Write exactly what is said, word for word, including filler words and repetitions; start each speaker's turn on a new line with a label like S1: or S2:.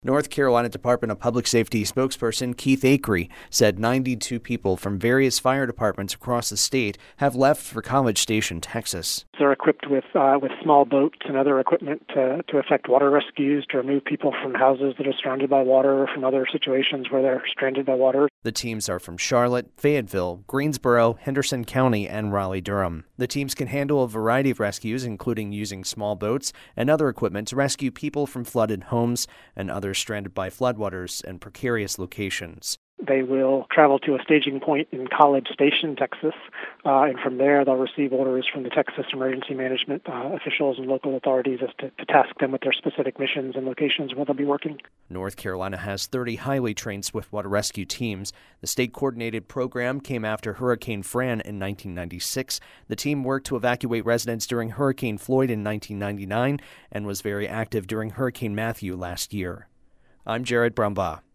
S1: North Carolina Department of Public Safety spokesperson Keith Acree said ninety-two people from various fire departments across the state have left for College Station, Texas.
S2: They're equipped with uh, with small boats and other equipment to, to effect water rescues, to remove people from houses that are surrounded by water or from other situations where they're stranded by water.
S1: The teams are from Charlotte, Fayetteville, Greensboro, Henderson County, and Raleigh-Durham. The teams can handle a variety of rescues, including using small boats and other equipment to rescue people from flooded homes and others stranded by floodwaters and precarious locations.
S2: They will travel to a staging point in College Station, Texas, uh, and from there they'll receive orders from the Texas emergency management uh, officials and local authorities as to, to task them with their specific missions and locations where they'll be working.
S1: North Carolina has thirty highly trained swiftwater rescue teams. The state-coordinated program came after Hurricane Fran in nineteen ninety-six. The team worked to evacuate residents during Hurricane Floyd in nineteen ninety-nine and was very active during Hurricane Matthew last year. I'm Jared Brumbaugh.